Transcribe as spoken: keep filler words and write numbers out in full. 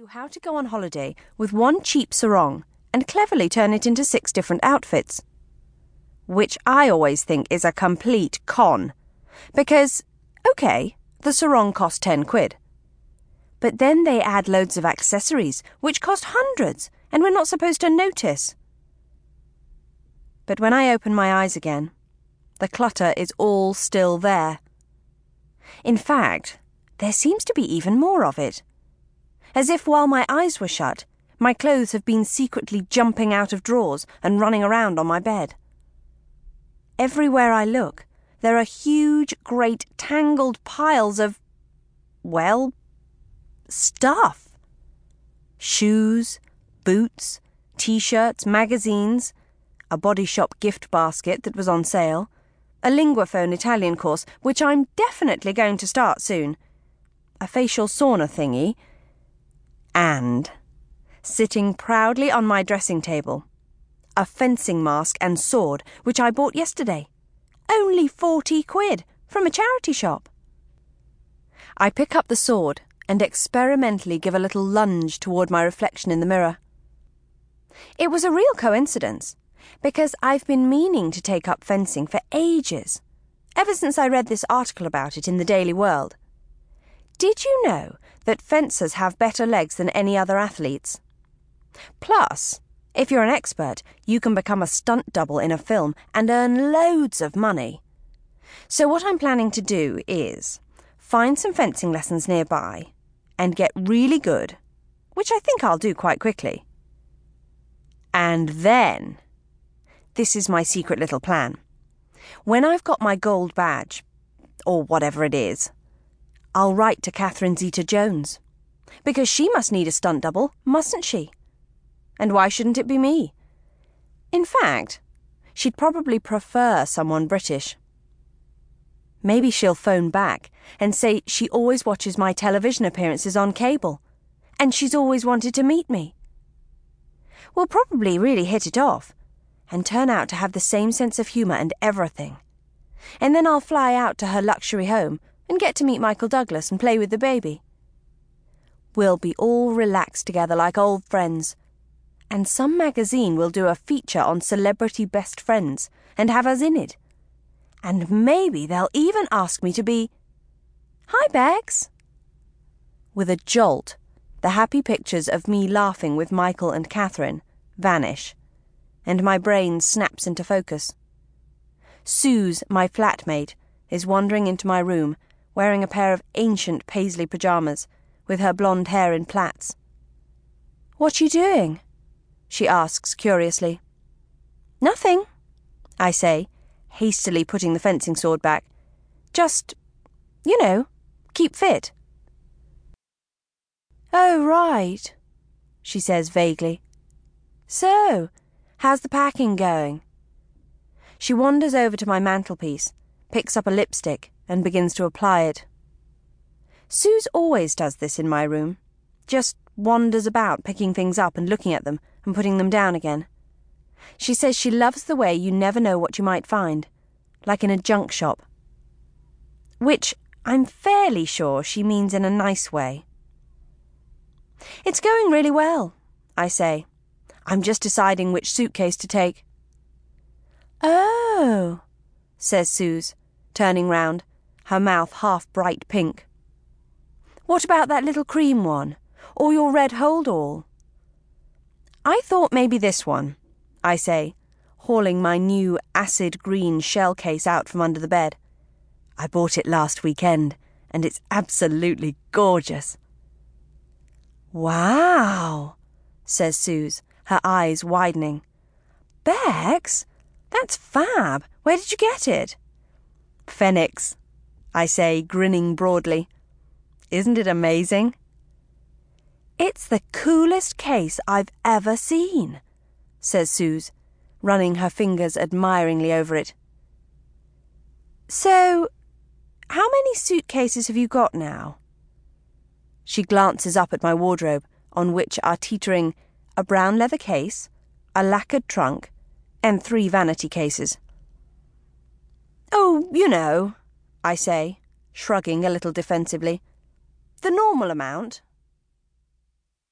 you how to go on holiday with one cheap sarong and cleverly turn it into six different outfits. Which I always think is a complete con. Because, okay, the sarong cost ten quid. But then they add loads of accessories, which cost hundreds, and we're not supposed to notice. But when I open my eyes again, the clutter is all still there. In fact, there seems to be even more of it. As if while my eyes were shut, my clothes have been secretly jumping out of drawers and running around on my bed. Everywhere I look, there are huge, great, tangled piles of, well, stuff. Shoes, boots, t-shirts, magazines, a Body Shop gift basket that was on sale, a Linguaphone Italian course, which I'm definitely going to start soon, a facial sauna thingy, and, sitting proudly on my dressing table, a fencing mask and sword which I bought yesterday. Only forty quid from a charity shop. I pick up the sword and experimentally give a little lunge toward my reflection in the mirror. It was a real coincidence, because I've been meaning to take up fencing for ages, ever since I read this article about it in the Daily World. Did you know that fencers have better legs than any other athletes? Plus, if you're an expert, you can become a stunt double in a film and earn loads of money. So what I'm planning to do is find some fencing lessons nearby and get really good, which I think I'll do quite quickly. And then, this is my secret little plan. When I've got my gold badge, or whatever it is, I'll write to Catherine Zeta-Jones, because she must need a stunt double, mustn't she? And why shouldn't it be me? In fact, she'd probably prefer someone British. Maybe she'll phone back and say she always watches my television appearances on cable, and she's always wanted to meet me. We'll probably really hit it off, and turn out to have the same sense of humour and everything. And then I'll fly out to her luxury home and get to meet Michael Douglas and play with the baby. We'll be all relaxed together like old friends, and some magazine will do a feature on celebrity best friends and have us in it. And maybe they'll even ask me to be... Hi, Bex! With a jolt, the happy pictures of me laughing with Michael and Catherine vanish, and my brain snaps into focus. Suze, my flatmate, is wandering into my room, wearing a pair of ancient paisley pyjamas, with her blonde hair in plaits. "What you doing?" she asks curiously. "Nothing," I say, hastily putting the fencing sword back. "Just, you know, keep fit." "Oh, right," she says vaguely. "So, how's the packing going?" She wanders over to my mantelpiece, picks up a lipstick, and begins to apply it. Suze always does this in my room, just wanders about picking things up and looking at them and putting them down again. She says she loves the way you never know what you might find, like in a junk shop. Which I'm fairly sure she means in a nice way. "It's going really well," I say. "I'm just deciding which suitcase to take." "Oh," says Suze, turning round, her mouth half bright pink. "What about that little cream one, or your red hold-all?" "I thought maybe this one," I say, hauling my new acid green shell case out from under the bed. "I bought it last weekend, and it's absolutely gorgeous." "Wow," says Suze, her eyes widening. "Bex, that's fab. Where did you get it?" "Phoenix," I say, grinning broadly. "Isn't it amazing?" "It's the coolest case I've ever seen," says Suze, running her fingers admiringly over it. "So, how many suitcases have you got now?" She glances up at my wardrobe, on which are teetering a brown leather case, a lacquered trunk, and three vanity cases. "Oh, you know," I say, shrugging a little defensively. "The normal amount,